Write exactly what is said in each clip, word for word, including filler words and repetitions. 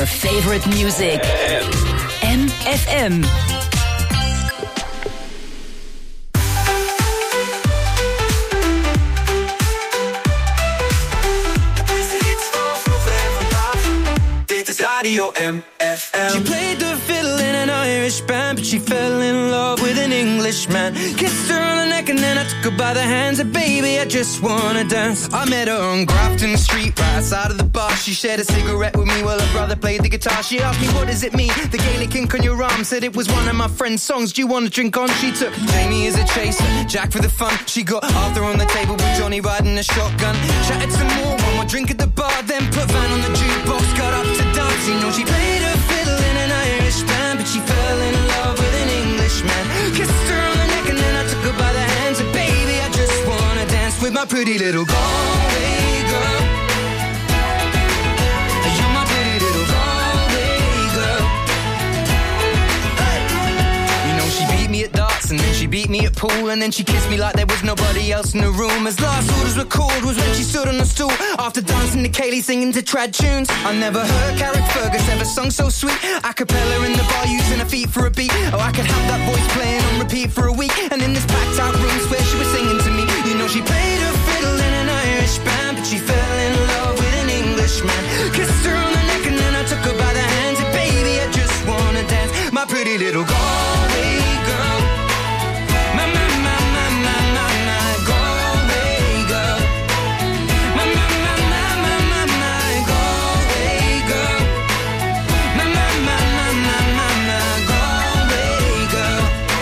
your favorite music. M F M. Radio M F M. She played the fiddle in an Irish band, but she fell in love with an Englishman. Kissed her on the neck and then I took her by the hands. And baby, I just wanna dance. I met her on Grafton Street, right outside of the bar. She shared a cigarette with me while her brother played the guitar. She asked me, what does it mean? The Gaelic ink on your arm. Said it was one of my friend's songs. Do you want to drink on? She took Jamie as a chaser, Jack for the fun. She got Arthur on the table with Johnny riding a shotgun. Chatted some more, one more drink at the bar, then put Van on the jukebox. Got up to dance. You know she played her fiddle in an Irish band, but she fell in love with an Englishman. Kissed her on the neck and then I took her by the hands. And baby, I just wanna dance with my pretty little Galway girl. You're my pretty little Galway girl. Hey. You know she beat me at darts and then she beat me at pool, and then she kissed me like there was nobody else in the room. As last orders were called was when she stood on the stool after dancing to Kaylee singing to trad tunes. I never heard Carrick Fergus ever sung so sweet. A cappella in the bar using her feet for a beat. Oh, I could have that voice playing on repeat for a week. And in this packed out room where she was singing to me. You know she played her fiddle in an Irish band, but she fell in love with an Englishman. Kissed her on the neck and then I took her by the hands. And baby, I just wanna dance, my pretty little Galway girl. My, my, my, my, my, my, my Galway girl. My, my, my, my, my, my, my Galway girl. My, my, my, my, my, my, my Galway girl.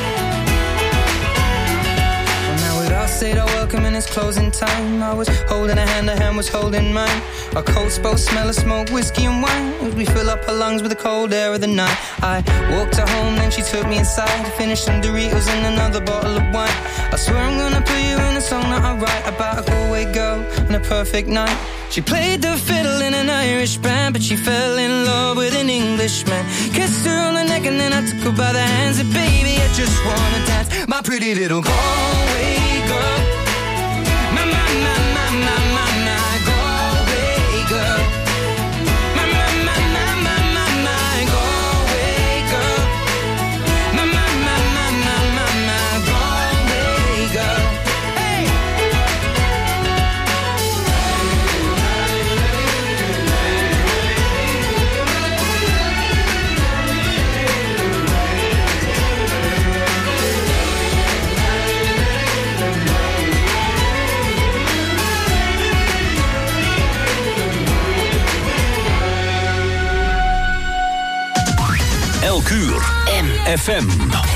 Well, now we'd all said our welcome and it's closing time. I was holding a hand, her hand was holding mine. Our coats both smell of smoke, whiskey and wine, as we fill up her lungs with the cold air of the night. I walked her home, then she took me inside, finished some Doritos and another bottle of wine. I swear I'm gonna put you in a song that I write about a Galway girl and a perfect night. She played the fiddle in an Irish band, but she fell in love with an Englishman. Kissed her on the neck and then I took her by the hands. And baby, I just wanna dance, my pretty little Galway girl. My, my, my, my, my, my, my Galway girl. My, my, my, my, my, my, my Galway girl. My, my, my, my, my, my, my Galway girl. Hey! Elk uur. M F M.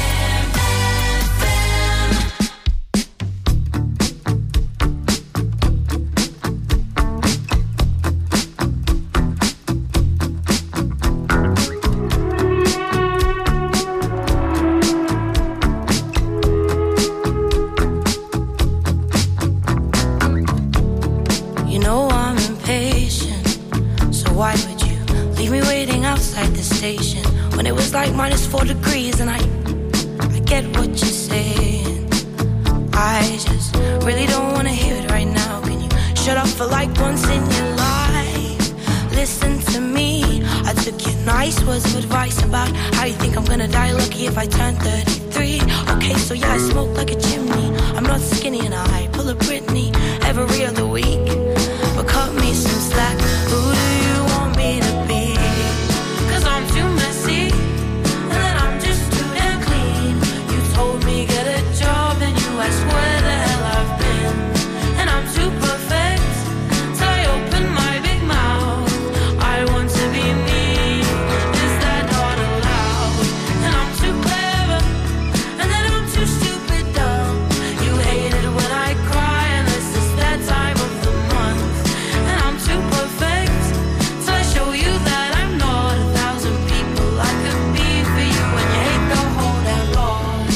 You know I'm impatient, so why would you leave me waiting outside the station when it was like minus four degrees? And I, I get what you're saying. I just really don't want to hear it right now. Can you shut up for like once in your life? Listen to me. I took your nice words of advice about how you think I'm gonna die lucky if I turn thirty-three. Okay, so yeah, I smoke like a chimney. I'm not skinny and I pull a Britney every other week. But cut me some slack. Who do you want me to be? 'Cause I'm too messy, and then I'm just too damn clean. You told me get a job, and you asked where the hell I've been. And I'm too perfect, so I open my big mouth. I want to be me, is that not allowed? And I'm too clever, and then I'm too stupid dumb. You hate it when I cry, unless it's that time of the month. And I'm too perfect, so I show you that I'm not a thousand people I could be for you. And you hate the whole damn lot.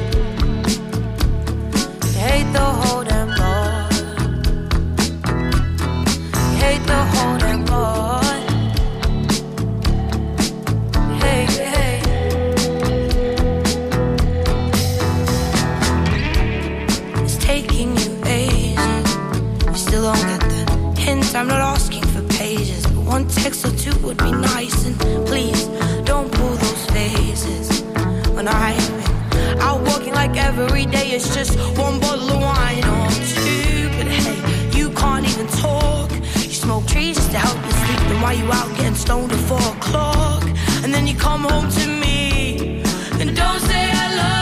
You hate the whole damn lot. You hate the whole damn lot. Hey, hey. It's taking you ages. You still don't get the hint. I'm not asking for pages, but one take text or two would be nice. And please, don't pull those faces when I've been out walking like every day it's just one bottle of wine or two. But hey, you can't even talk. You smoke trees just to help you sleep. Then why you out getting stoned at four o'clock? And then you come home to me and don't say hello.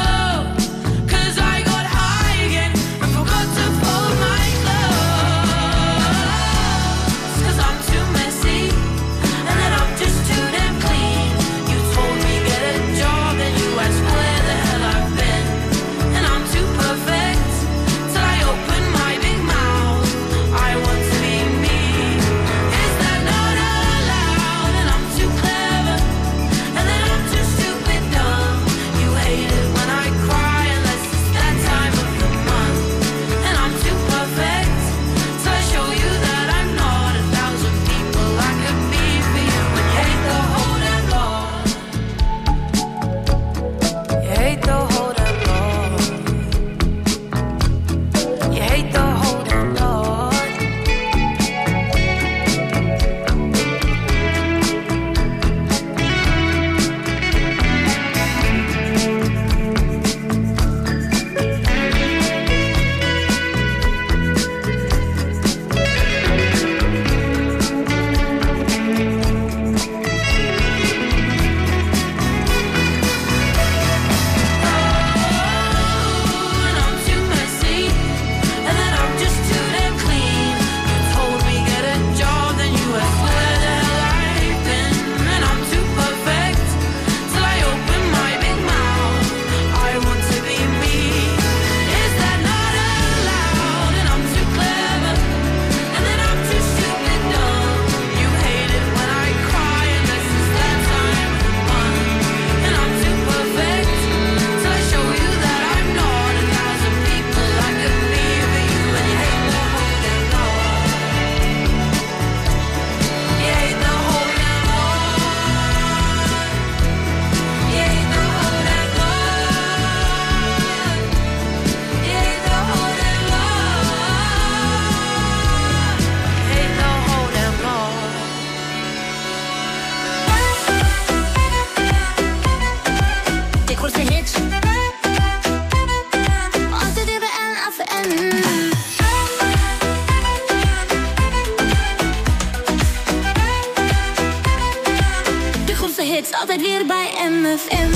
Altijd weer bij M F M.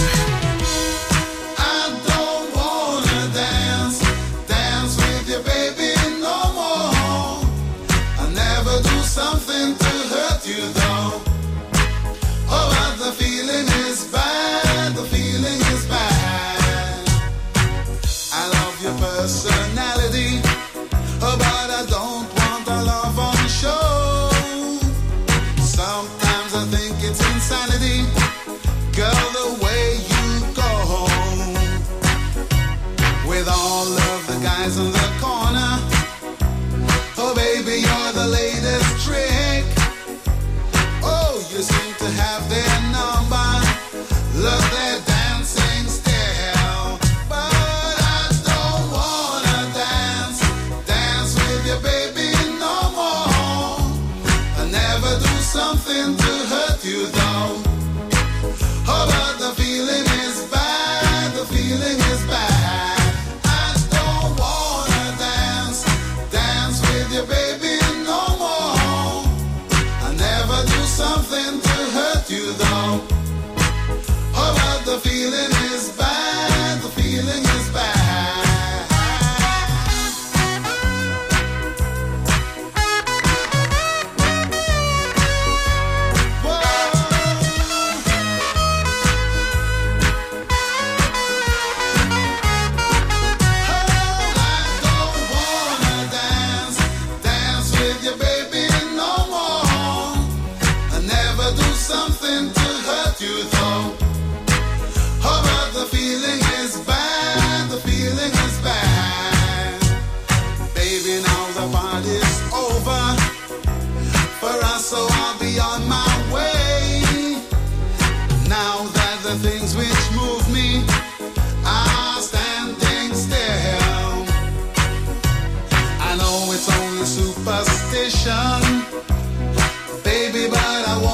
Something to hurt you though. Oh, but the feeling is bad, the feeling is bad. I love your personality, oh, but I don't want a love on show. Sometimes I think it's insanity, girl, the way you go with all of the guys in the corner. Oh, baby, you're the latest trick. Oh, you seem to have their number. Love their dancing style. But I don't wanna dance, dance with you, baby, no more. I never do something to hurt you, though. Oh, but the feeling is bad, the feeling is bad. Baby, no more. I never do something to hurt you though. Oh, but the feeling is bad, the feeling is bad. Something to hurt you though. Oh, but the feeling is bad, the feeling is bad. Baby, now the party's over for us, so I'll be on my way. Now that the things which move me are standing still. I know it's only superstition, baby, but I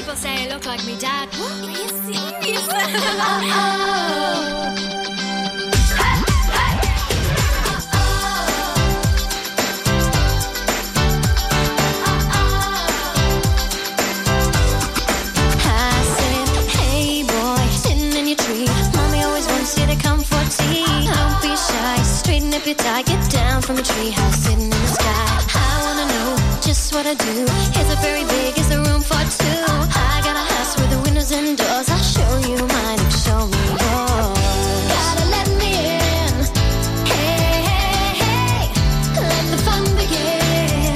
People say I look like me dad. What? Are you serious? Up your tie, get down from a treehouse sitting in the sky. I wanna know just what I do. Is it very big? Is there room for two? I got a house with the windows and doors. I'll show you mine, you show me yours. Gotta let me in. Hey, hey, hey, let the fun begin.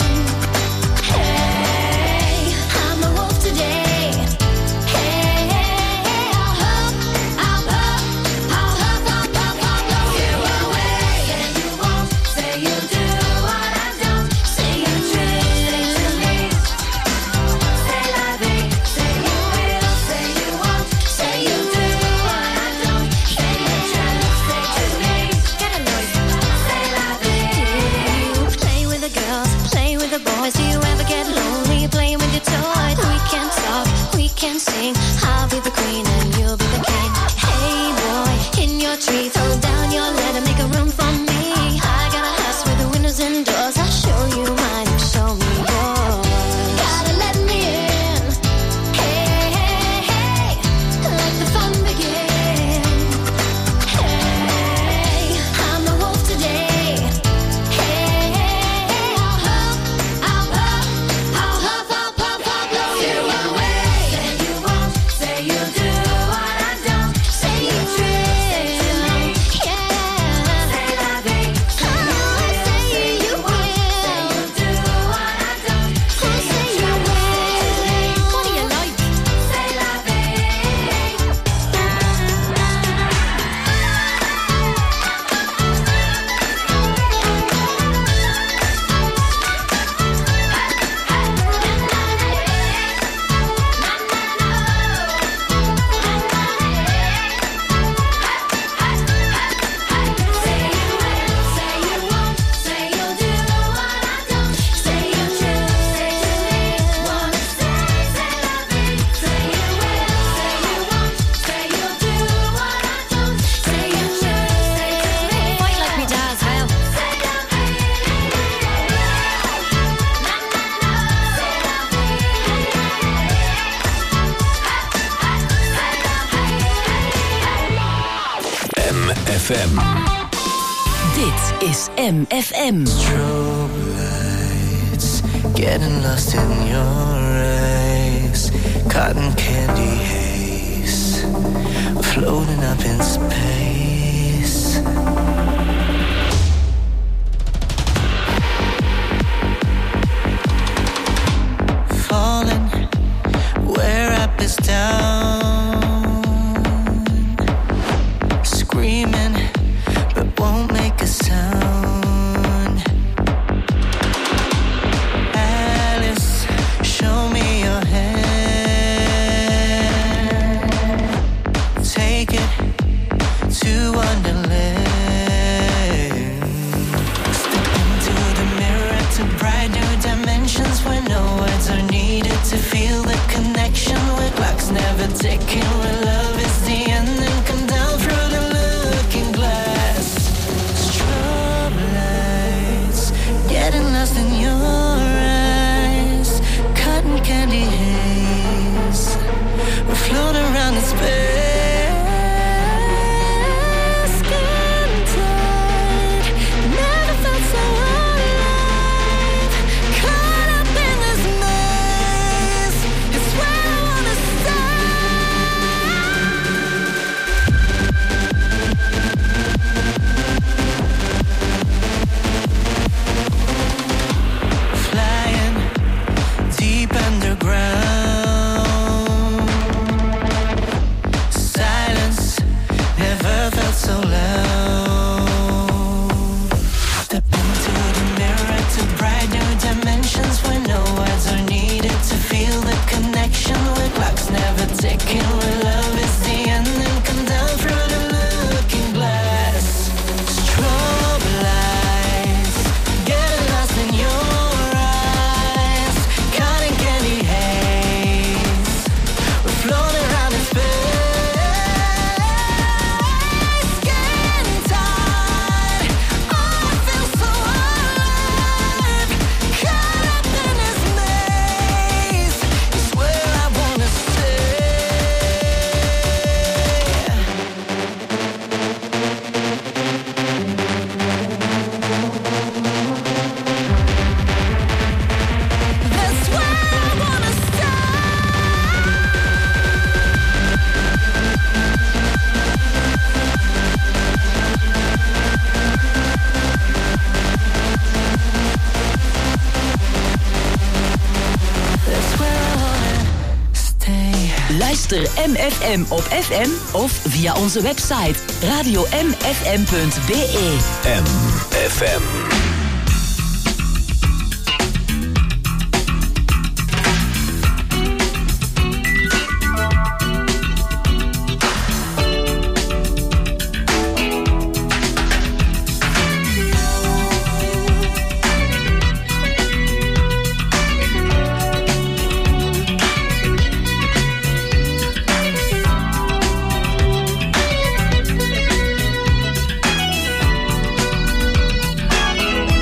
Hey, I'm a wolf today. Hey, hey, hey, I'll huff, I'll puff, I'll huff, I'll puff, I'll blow you away. Say you'll do what I don't. Say you're true, say to me. Say la vie, say you will, say you won't. Say you'll do what I don't. Say you're true, say to me. Get a noise. Say la vie. Do you play with the girls, play with the boys? Do you ever get lonely playing with your toys? We can talk, we can sing. I'll be the queen and you'll be the king. Hey boy, in your tree, throw down your letter, make a room for me. I got a house with the windows and doors. I'll show you mine, you show me yours. Gotta let me in. Hey, hey, hey, let the fun begin. Hey, I'm a wolf today. Hey, hey, hey, I'll huff, I'll puff, I'll huff, I'll puff, I'll blow you away. Say you won't, say you'll do what I don't. Say you're true, say to me. Yeah. Say la vie, say you will, say you won't. Say you'll do what I don't. Say you will. What do you like? Say la vie. Say you will, say you won't. Say you'll do what I don't. Say you're true, say to me. Wanna say, say la vie. Say you will, say you won't. Say you'll do what I don't. Say you're true, say to me. Fight like me dad's hell. Say la vie. Na na na. Say la vie. M F M. Dit is M F M. Strobe lights, getting lost in your eyes. Cotton candy haze, floating up in space. Falling where up is down. Screaming, but won't make a sound. Alice, show me your hand. Take it to Wonderland. Step into the mirror to bright new dimensions where no words are needed to feel the connection. Where clocks never ticking, where love is the end and come down through the looking glass. Strobe lights, getting lost in your eyes. Cotton candy haze, we float around in space. Skin tight, never felt so alive. Caught up in this maze, it's where I wanna stay. Flying deep underground. Silence never felt so loud. Step into the mirror to bright new dimensions where no words are needed to feel the connection. Where clocks never ticking, where love is the end and come down through the looking glass. Strobe lights, getting lost in your eyes. Cotton candy haze, Luister M F M op F M of via onze website radio m f m punt b e. M F M. Thank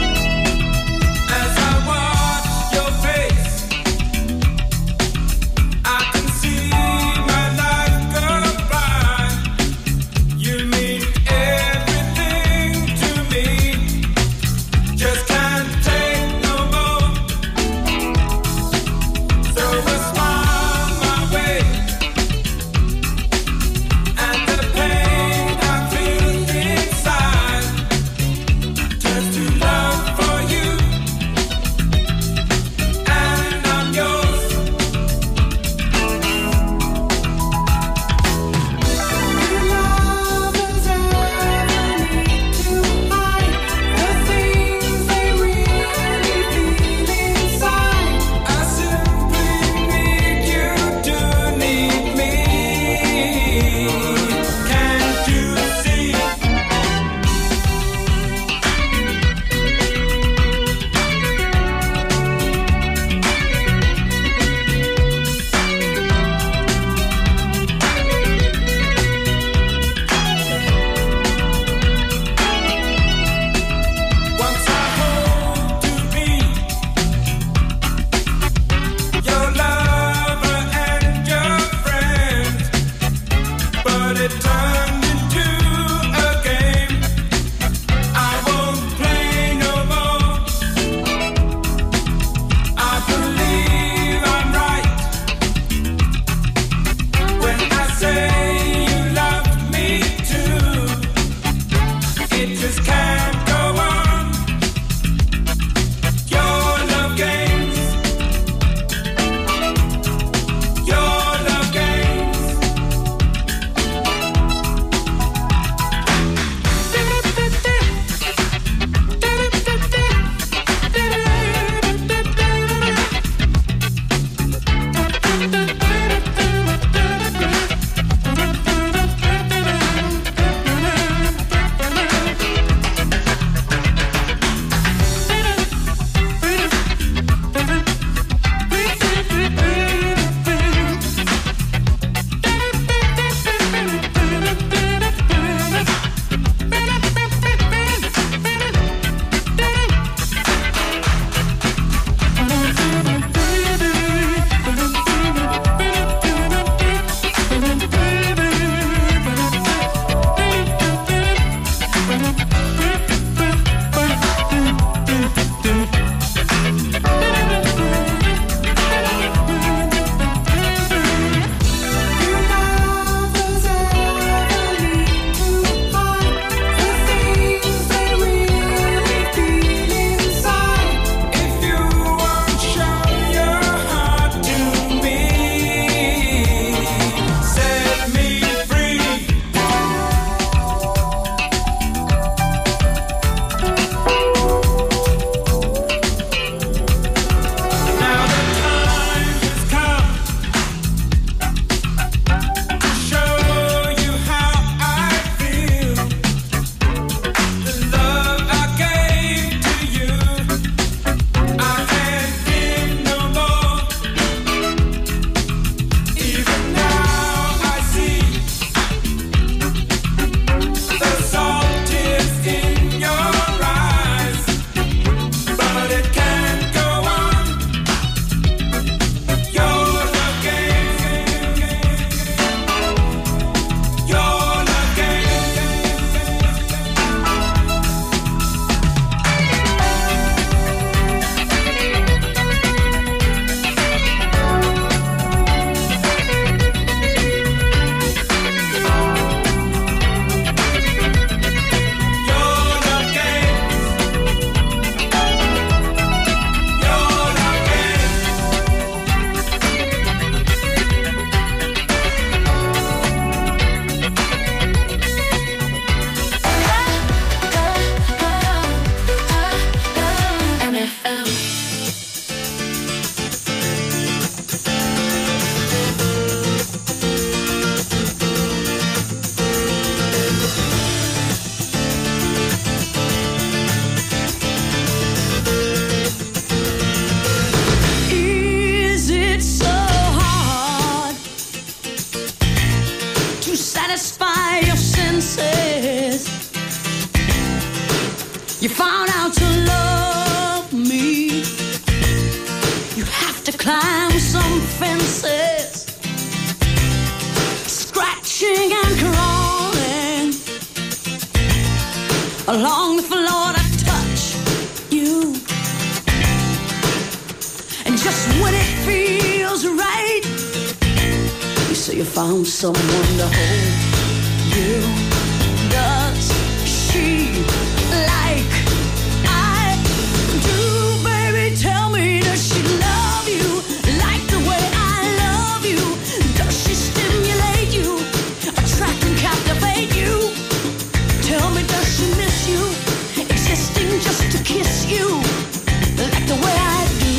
You say you found someone to hold you. Does she like I do, baby? Tell me, does she love you like the way I love you? Does she stimulate you, attract and captivate you? Tell me, does she miss you, existing just to kiss you like the way I do?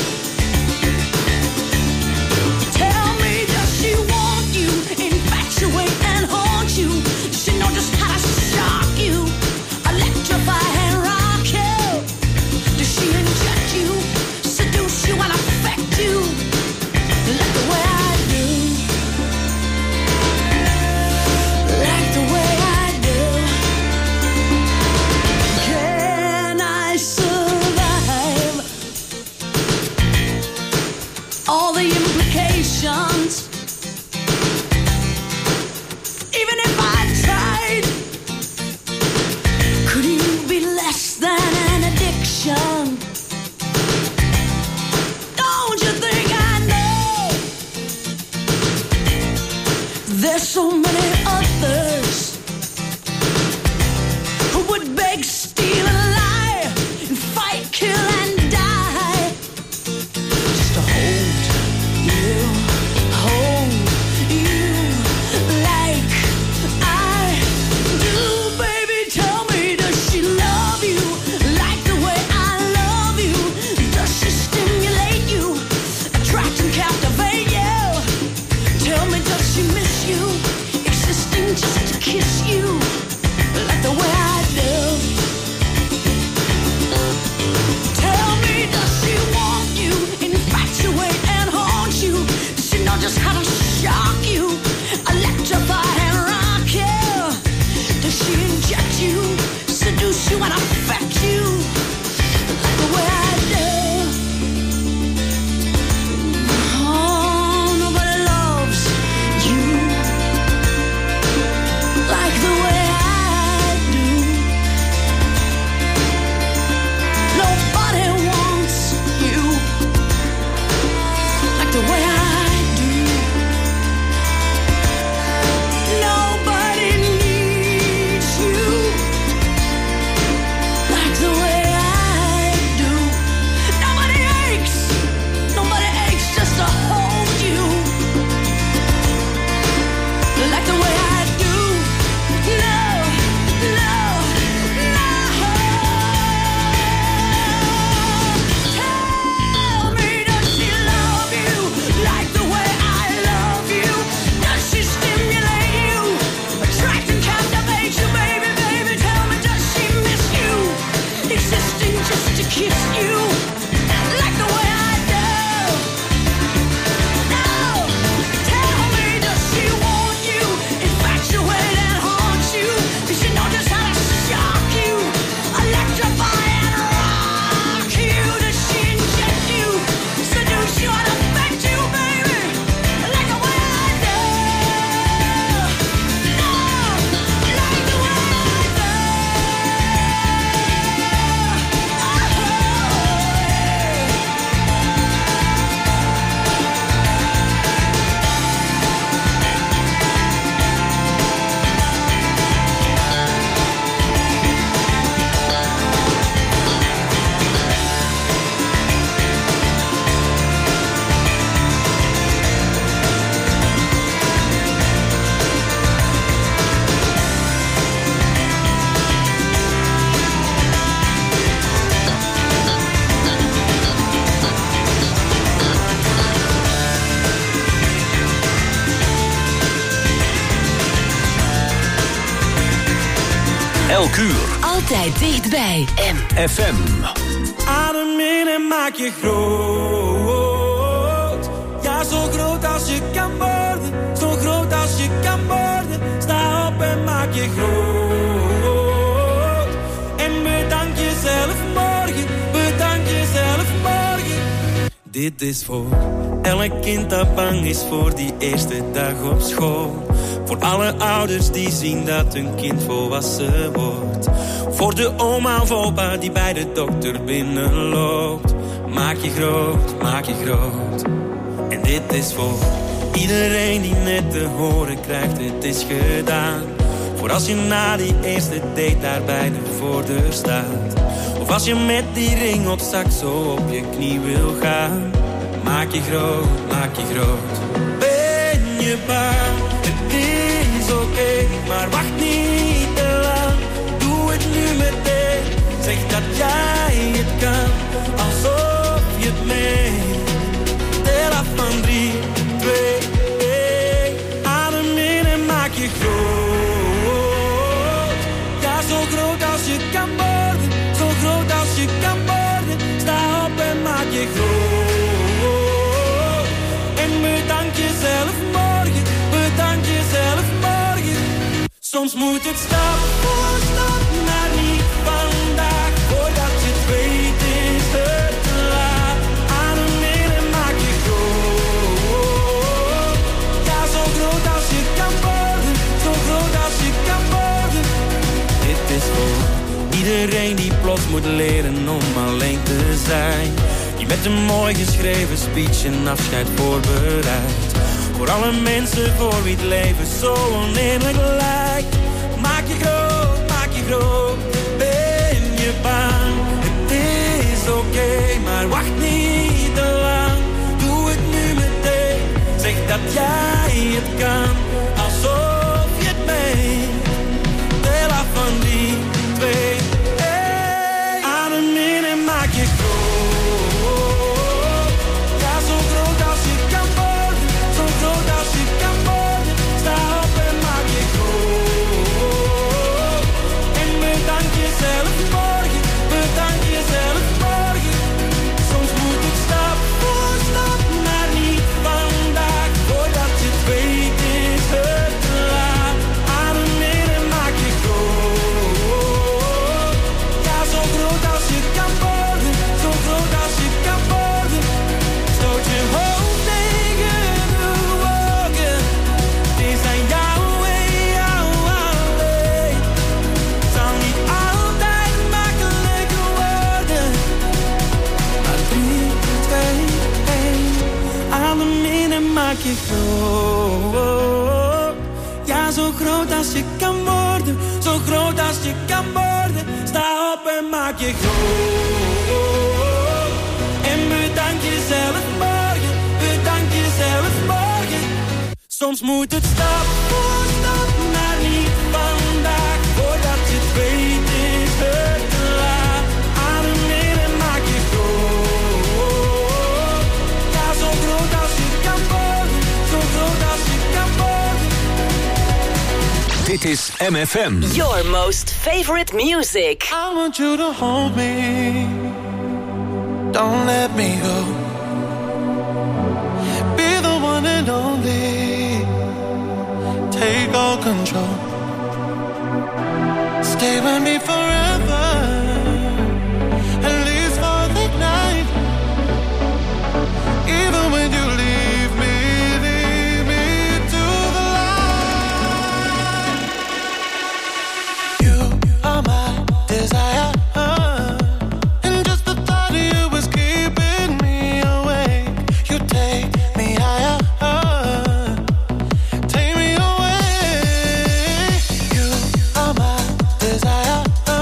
Tell me, does she want you, infatuate and haunt you? Does she know just how to shock you, electrify and rock you? Does she inject you, seduce you and affect you like the way I do? Like the way I do. Can I survive all the implications? Even if I tried, could you be less than an addiction? Don't you think I know there's so many others who would beg, steal, and lie, and fight, kill, and die just to hold you, hold you like I do, baby. Tell me, does she love you like the way I love you? Does she stimulate you, attract and captivate you? Tell me, does she miss you, existing just to kiss you like the way I do? Tell me, does she want you, infatuate and haunt you? Does she know just how to shock you, electrify and rock you? Does she inject you, seduce you and affect you like the way I do? Oh, nobody loves you like the way I do. Nobody wants you like the way I do. Nobody needs you like the way I do. Nobody aches, nobody aches just to hold you like the way I do. No, no, no. Tell me, does she love you like the way I love you? Does she stimulate you, attract and captivate you, baby, baby? Tell me, does she miss you, existing just to kiss you like the way I do? No, tell me, does she want you, infatuate and haunt you? Does she know just how to shock you, electrify and rock you? Does she inject you, seduce you and affect you, baby, like the way I do? No, like the way I do. Elk uur. Altijd dichtbij. M. F M. Adem in en maak je groot. Ja, zo groot als je kan worden. Zo groot als je kan worden. Sta op en maak je groot. En bedank jezelf morgen. Bedank jezelf morgen. Dit is voor elk kind dat bang is voor die eerste dag op school. Voor alle ouders die zien dat hun kind volwassen wordt. Voor de oma of opa die bij de dokter binnenloopt. Maak je groot, maak je groot. En dit is voor Iedereen die net te horen krijgt, het is gedaan. Voor als je na die eerste date daar bij de voordeur staat. Of als je met die ring op zak zo op je knie wil gaan. Maak je groot, maak je groot. Ben je bang? Het is oké, okay, maar wacht niet te lang. Doe het nu meteen. Zeg dat jij het kan, alsof je het meent. Tel af van drie, twee, één. Adem in en maak je groot. Ja, zo groot als je kan worden. Zo groot als je kan worden. Sta op en maak je groot. En bedank jezelf morgen. Bedank jezelf morgen. Soms moet het stap voor stap, maar niet vandaag. Voordat je het weet is het te laat. Adem in en maak je groot. Ja, zo groot als je kan worden. Zo groot als je kan worden. Dit is voor iedereen die plots moet leren om alleen te zijn. Die met een mooi geschreven speech een afscheid voorbereidt. Voor alle mensen voor wie het leven zo oneerlijk lijkt. Maak je groot, maak je groot. Ben je bang? Het is oké, okay, maar wacht niet te lang. Doe het nu meteen. Zeg dat jij het kan, alsof je het meent. Tel af van die twee. Hey. Adem in en maak je groot. Ja, zo groot als je kan worden. Zo groot als je kan worden. Sta op en maak je groot. En bedank jezelf morgen. Bedank jezelf morgen. Soms moet het stap voor stap, maar niet vandaag. Voordat je het weet is het te laat. Adem in en maak je groot. Ja, zo groot als je kan worden. Zo groot als je kan worden. Stoot je hoofd tegen de wolken. Het is aan jou en jou alleen. Het zal niet altijd makkelijk worden. Maar drie, twee, één. Adem in en maak je groot. Ja, zo groot als je kan worden. Zo groot als je kan worden. Sta op en maak je groot. En bedank jezelf morgen. Bedank jezelf morgen. Soms moet het stap voor stap, maar niet vandaag. Voordat je het weet is het te laat. Adem in en maak je groot. Ja, zo groot als je kan worden. Zo groot als je kan worden. Dit is M F M. Your most favorite music. I want you to hold me. Don't let me go. Be the one and only. Take all control. Stay with me forever. At least for the night. Even when you leave me, leave me to the light. You are my desire. And just the thought of you is keeping me awake. You take me higher. Take me away. You are my desire.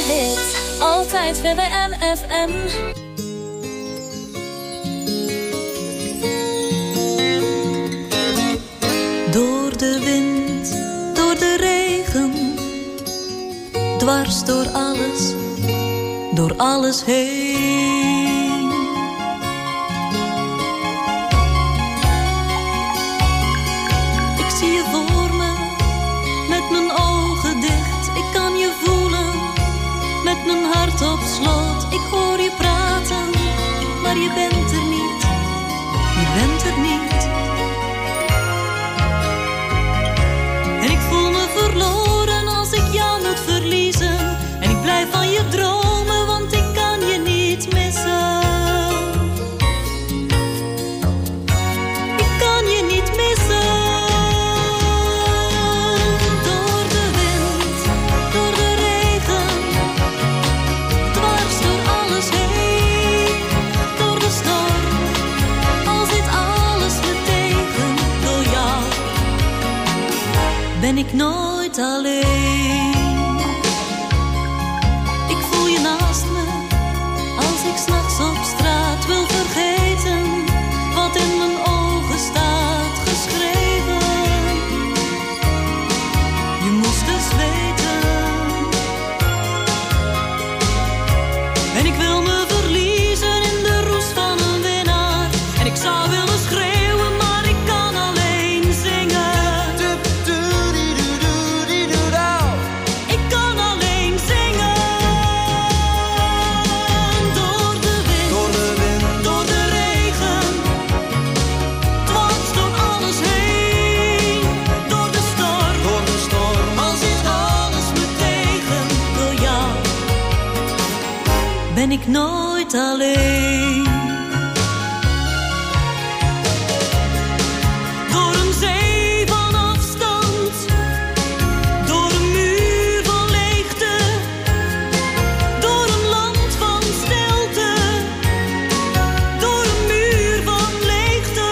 hits, altijd V W M F M. Door de wind, door de regen, dwars door alles, door alles heen. Ik zie je voor me, met mijn ogen dicht. Ik kan je voelen, met mijn hart op slot. Ik hoor je praten, maar je bent er niet. Je bent er niet. En ik voel me verloren als ik jou moet verliezen. En ik blijf van je dromen, want ik kan je niet missen. Ik kan je niet missen. Door de wind, door de regen, dwars door alles heen. Door de storm, al zit alles me tegen. Door jou ben ik nooit alleen. Ik voel je naast me, als ik 's nachts op straat wil vergeten wat in mijn ogen staat geschreven. Je moest dus weten. En ik wil me verliezen in de roes van een winnaar. En ik zou willen schreeuwen, maar ik kan alleen zingen. Ik kan alleen zingen. Door de wind, door de, wind, door de regen, dwars door alles heen. Door de storm, door de storm, al zit alles me tegen. Door jou ben ik nooit alleen. Door een zee van afstand, door een muur van leegte, door een land van stilte, door een muur van leegte,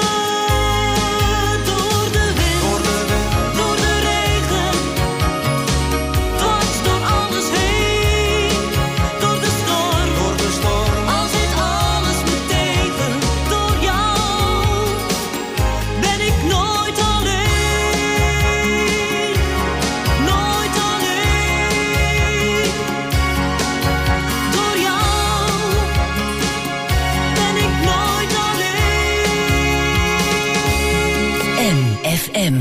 door de wind, door de, wind, door de regen, dwars door alles heen, door de storm, door de storm, al zit alles me tegen. Door jou ben ik nooit alleen, nooit alleen. Door jou ben ik nooit alleen. M F M.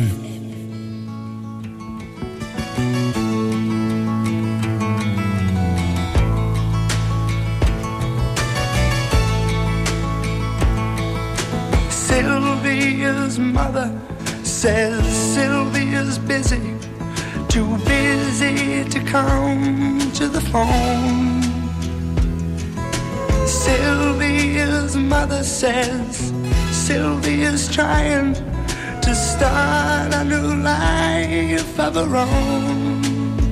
Sylvia's mother says Sylvia's busy, too busy to come to the phone. Sylvia's mother says Sylvia's trying to start a new life of her own.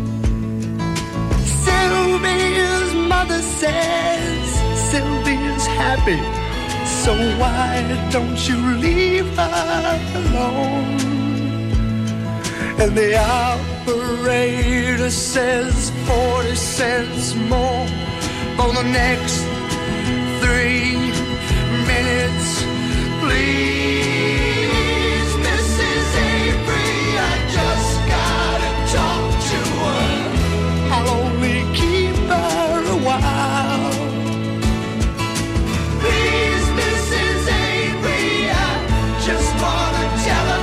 Sylvia's mother says Sylvia's happy, so why don't you leave her alone? And the operator says forty cents more for the next three minutes, please. Missus Avery, I just gotta talk to her. I'll only keep her a while. Please, Missus Avery, I just wanna tell her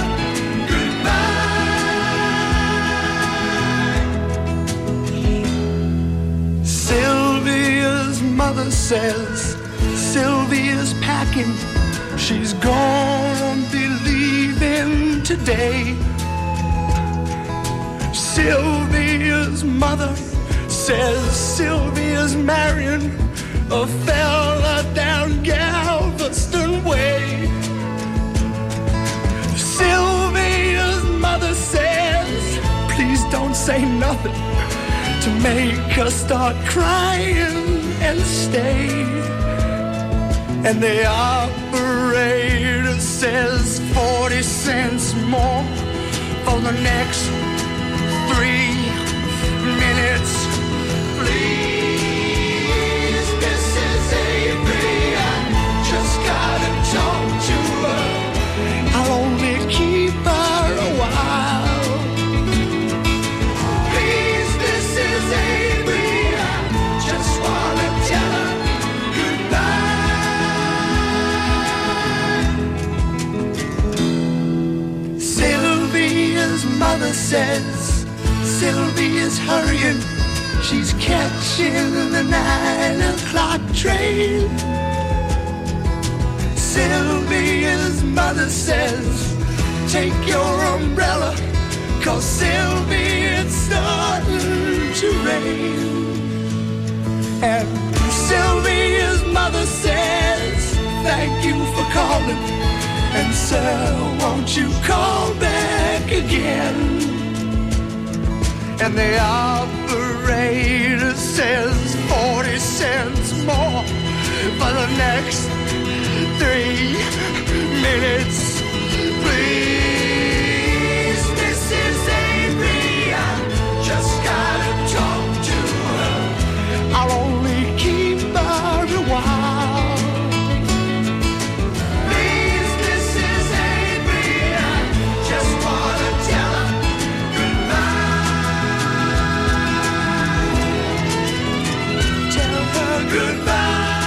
goodbye. Sylvia's mother says Sylvia's packing, she's gonna be leaving today. Sylvia's mother says Sylvia's marrying a fella down Galveston Way. Sylvia's mother says, please don't say nothing to make her start crying and stay. And the operator says forty cents more for the next three minutes, please. says Sylvia's hurrying. She's catching the nine o'clock train. Sylvia's mother says, take your umbrella, 'cause Sylvia, it's starting to rain. And Sylvia's mother says, thank you for calling, and sir, won't you call back again? And the operator says forty cents more for the next three minutes. Please, Missus Avery, I just gotta talk to her. I'll only keep her a while. Please, Missus Avery, I just wanna tell her goodbye. Tell her goodbye.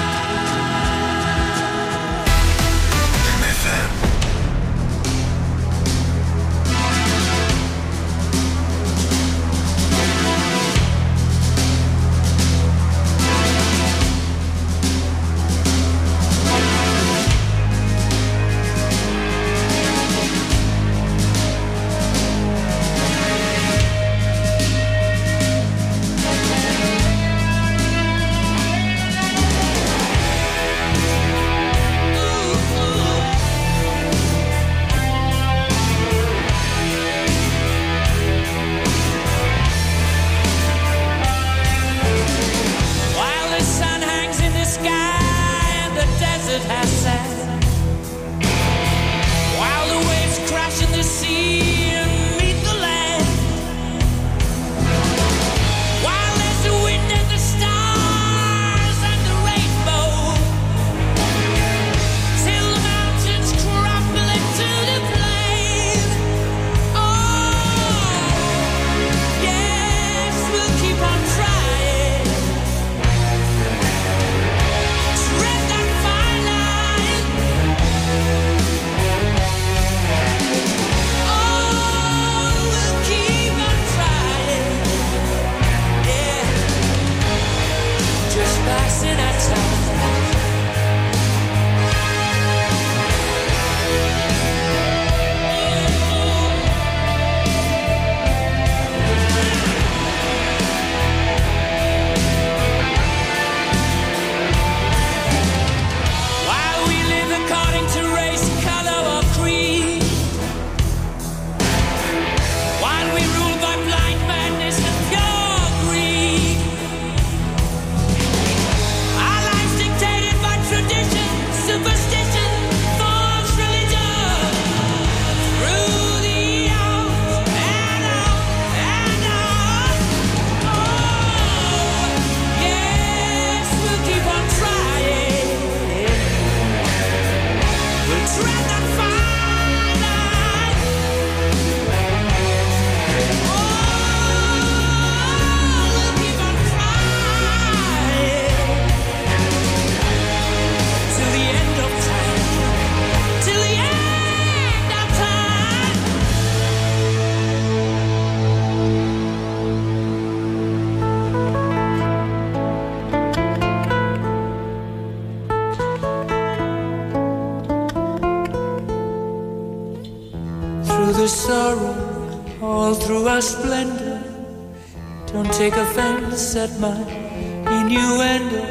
Splendor, don't take offense at my innuendo.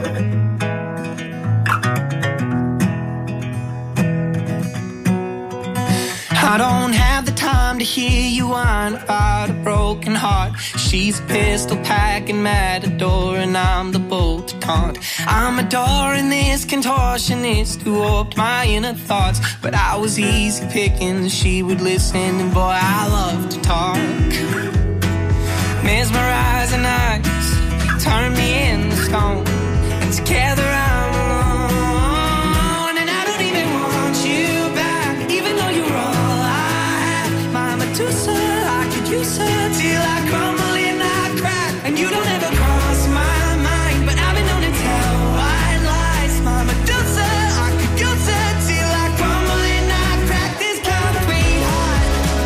I don't have the time to hear you whine about a broken heart. She's a pistol packing matador and I'm the bull to taunt. I'm adoring this contortionist who warped my inner thoughts, but I was easy picking, she would listen, and boy, I love to talk. Mesmerizing eyes, you turn me into stone, and together I'm alone, and I don't even want you back, even though you're all I have. My Medusa, I could use her till I crumble and I crack, and you don't ever cross my mind, but I've been known to tell white lies. My Medusa, I could use her till I crumble and I crack. This concrete heart,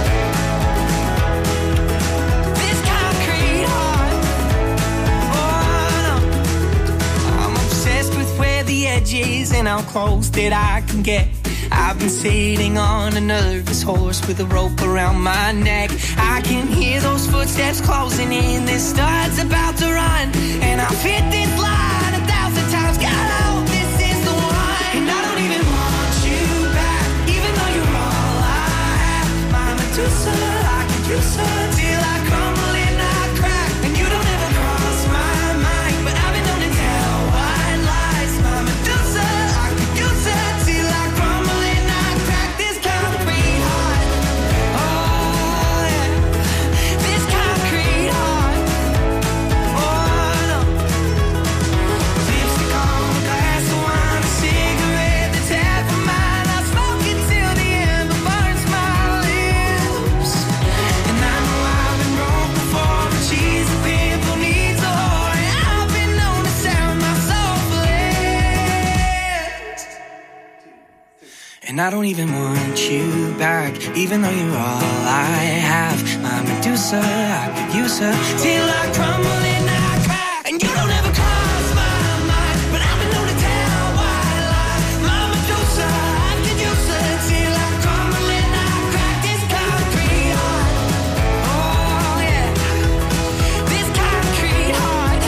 this concrete heart. Oh no, I'm obsessed with where the edge is and how close that I can get. I've been sitting on a nervous horse with a rope around my neck. I can hear those footsteps closing in, this stud's about to run, and I've hit this line a thousand times. God, I hope this is the one. And I don't even want you back, even though you're all I have. My Medusa, I could use her till I crumble and I crack, and you don't ever cross my mind, but I've been known to tell white lies. My Medusa, I could use her till I crumble and I crack. This concrete heart, oh yeah, this concrete heart, oh no. Lipstick on a glass of wine, a cigarette that's half of mine. I smoke it till the ember burns my lips, and I know I've been broke before, but she's a pimp who needs a whore, and I've been known to sound my soul flipped. And I don't even want you back, even though you're all I have. My Medusa, I could use her till I crumble and I crack, and you don't ever cross my mind, but I've been known to tell white lies. My Medusa, I could use her till I crumble and I crack. This concrete heart, oh yeah, this concrete heart,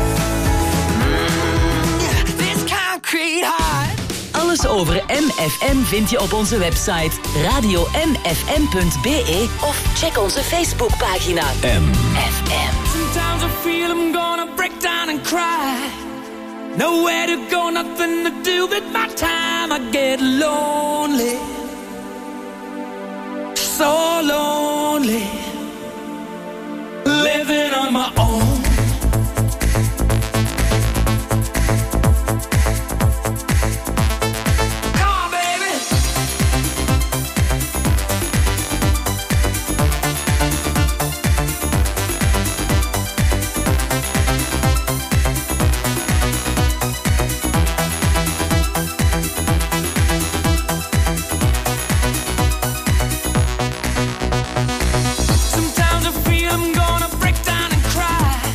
mm, yeah, this concrete heart. Alles over M F M vind je op onze website radio m f m punt b e of check onze Facebookpagina M. F M. Sometimes I feel I'm gonna break down and cry. Nowhere to go, nothing to do with my time. I get lonely, so lonely, living on my own. Come on, baby. Sometimes I feel I'm gonna break down and cry.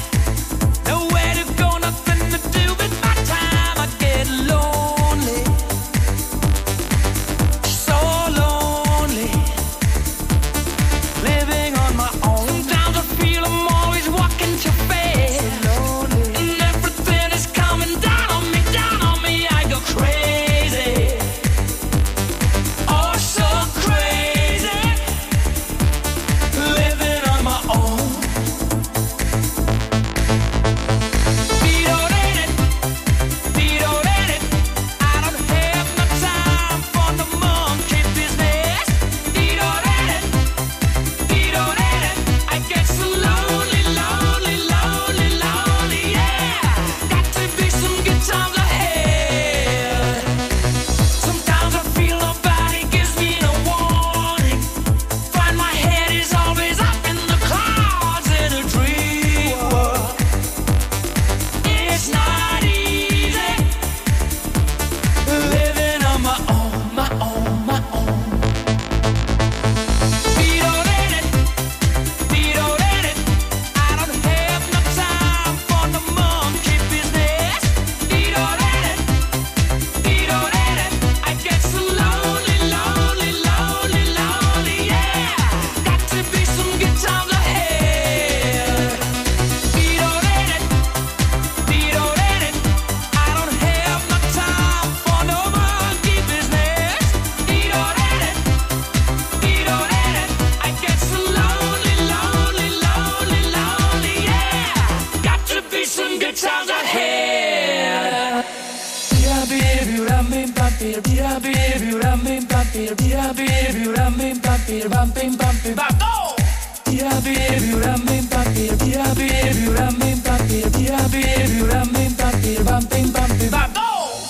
pir pira pir pira bim pam pir pira pir pira bim pam pir bam bim pam pir bam go. Pira pir pira bim pam pir pira pir pira bim pam pir pira pir pira bim pam pir bam bim pam pir bam go.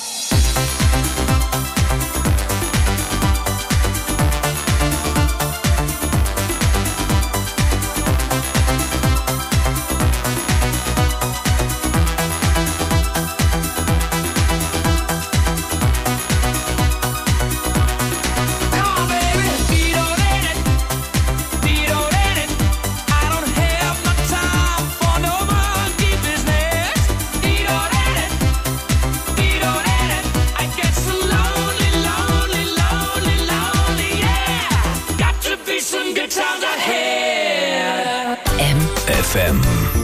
F M.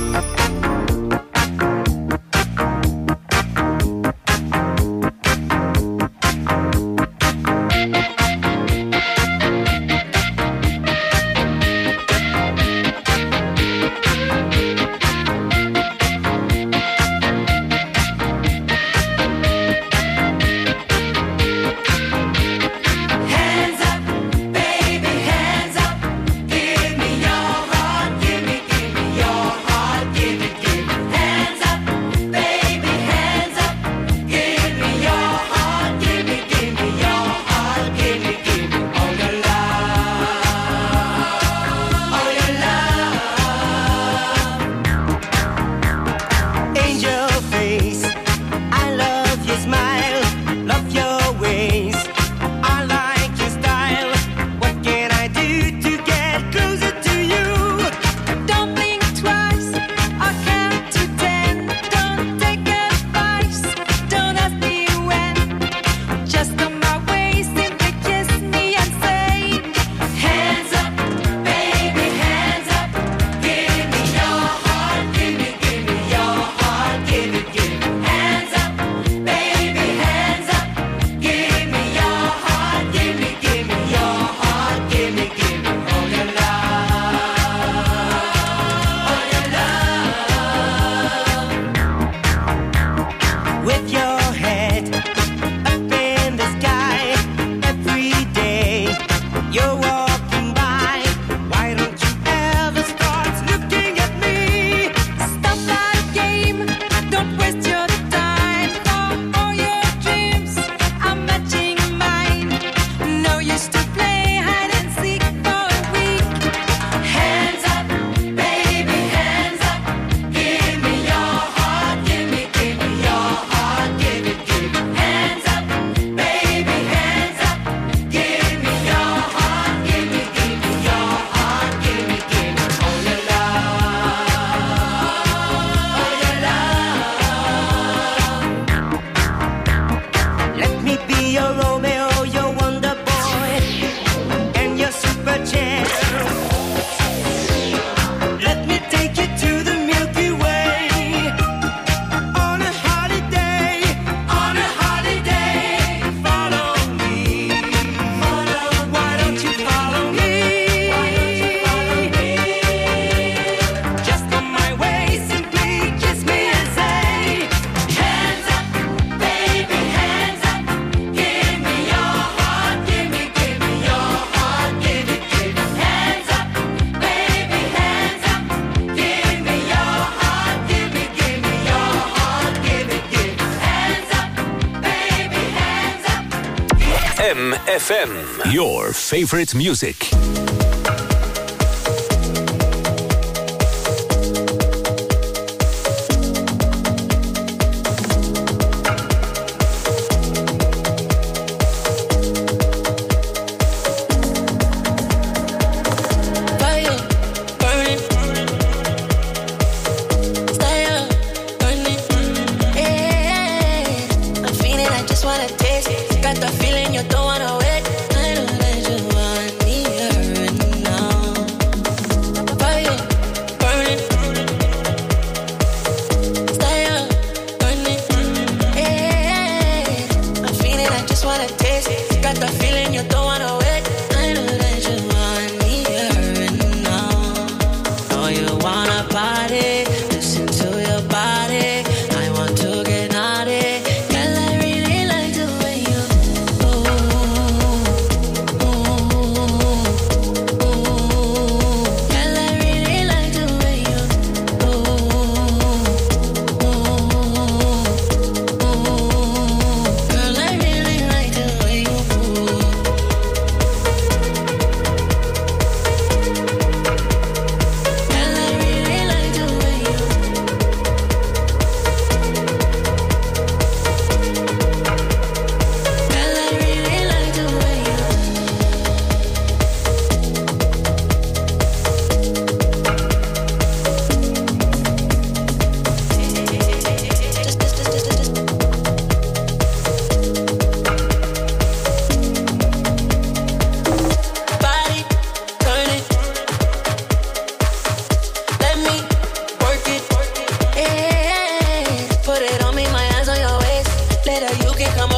M F M, your favorite music. Girl, I really like the way you later, you can come